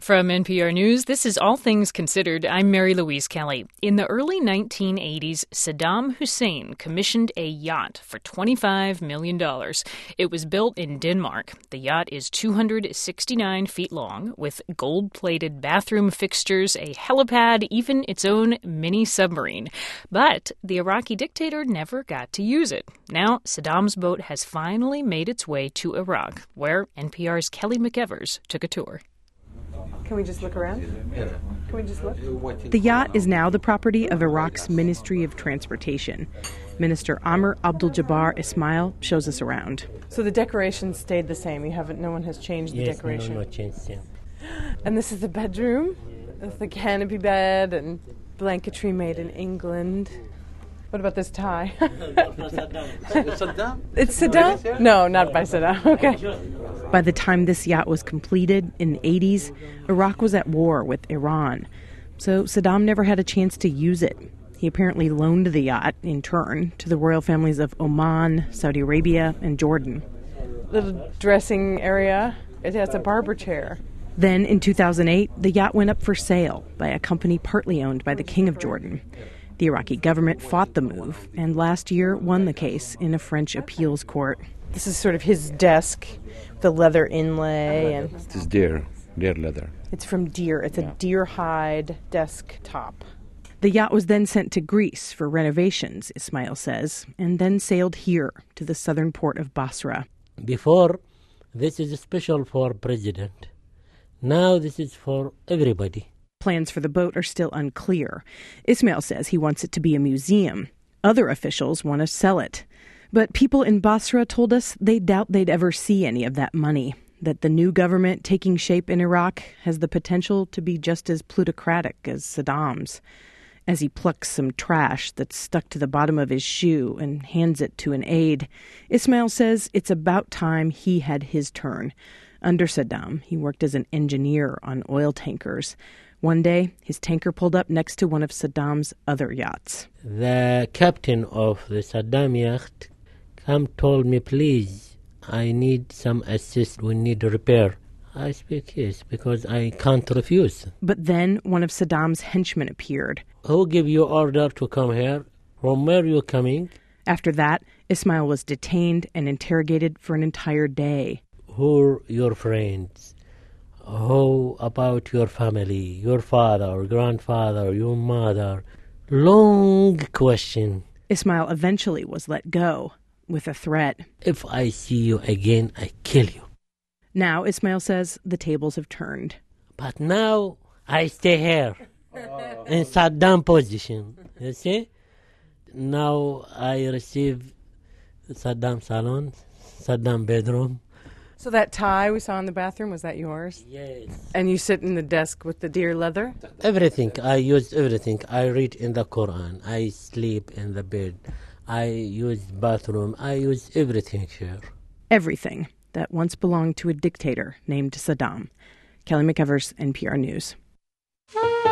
From NPR News, this is All Things Considered. I'm Mary Louise Kelly. In the early 1980s, Saddam Hussein commissioned a yacht for $25 million. It was built in Denmark. The yacht is 269 feet long, with gold-plated bathroom fixtures, a helipad, even its own mini submarine. But the Iraqi dictator never got to use it. Now, Saddam's boat has finally made its way to Iraq, where NPR's Kelly McEvers took a tour. Can we just look around? Can we just look? The yacht is now the property of Iraq's Ministry of Transportation. Minister Amr Abdul-Jabbar Ismail shows us around. So the decorations stayed the same. No one has changed the decoration. No changed. Yeah. And this is the bedroom with the canopy bed and blanketry made in England. What about this tie? Saddam? It's Saddam? No, not by Saddam. Okay. By the time this yacht was completed in the 80s, Iraq was at war with Iran. So Saddam never had a chance to use it. He apparently loaned the yacht, in turn, to the royal families of Oman, Saudi Arabia, and Jordan. Little dressing area. It has a barber chair. Then, in 2008, the yacht went up for sale by a company partly owned by the King of Jordan. The Iraqi government fought the move and last year won the case in a French appeals court. This is sort of his desk, the leather inlay. And it is deer leather. It's from deer. It's a deer hide desk top. The yacht was then sent to Greece for renovations, Ismail says, and then sailed here to the southern port of Basra. Before, this is special for president. Now this is for everybody. Plans for the boat are still unclear. Ismail says he wants it to be a museum. Other officials want to sell it. But people in Basra told us they doubt they'd ever see any of that money, that the new government taking shape in Iraq has the potential to be just as plutocratic as Saddam's. As he plucks some trash that's stuck to the bottom of his shoe and hands it to an aide, Ismail says it's about time he had his turn. Under Saddam, he worked as an engineer on oil tankers. One day, his tanker pulled up next to one of Saddam's other yachts. The captain of the Saddam yacht told me, please, I need some assist. We need a repair. I speak yes, because I can't refuse. But then one of Saddam's henchmen appeared. Who gave you order to come here? From where are you coming? After that, Ismail was detained and interrogated for an entire day. Who are your friends? How about your family, your father, grandfather, your mother? Long question. Ismail eventually was let go with a threat. If I see you again, I kill you. Now, Ismail says the tables have turned. But now I stay here in Saddam position. You see? Now I receive Saddam salon, Saddam bedroom. So that tie we saw in the bathroom, was that yours? Yes. And you sit in the desk with the deer leather? Everything. I use everything. I read in the Quran. I sleep in the bed. I use bathroom. I use everything here. Everything that once belonged to a dictator named Saddam. Kelly McEvers, NPR News.